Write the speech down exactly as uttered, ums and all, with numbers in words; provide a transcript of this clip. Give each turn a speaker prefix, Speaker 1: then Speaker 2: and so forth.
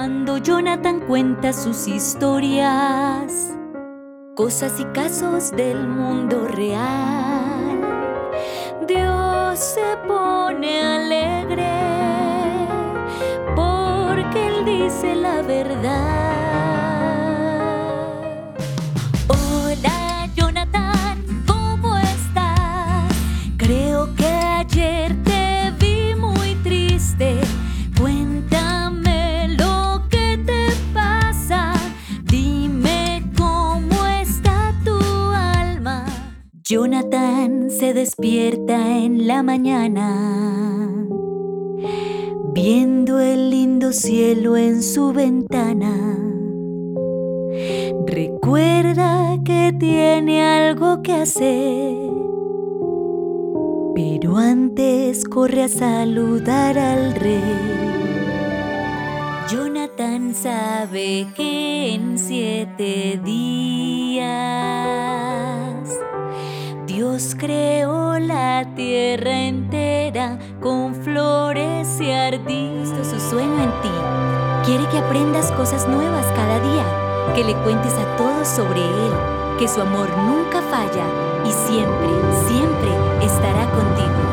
Speaker 1: cuando Jonathan cuenta sus historias, cosas y casos del mundo real. Dios se pone alegre porque Él dice la verdad. Hola Jonathan, ¿cómo estás? Creo que ayer te vi muy triste. Cuéntame lo que te pasa. Dime cómo está tu alma. Jonathan se despierta en la mañana, viendo el lindo cielo en su ventana. Recuerda que tiene algo que hacer, pero antes corre a saludar al rey. Jonathan sabe que en siete días Dios creó la tierra entera con flores y ardillos. Esto es su sueño en ti. Quiere que aprendas cosas nuevas cada día, que le cuentes a todos sobre Él, que su amor nunca falla y siempre, siempre estará contigo.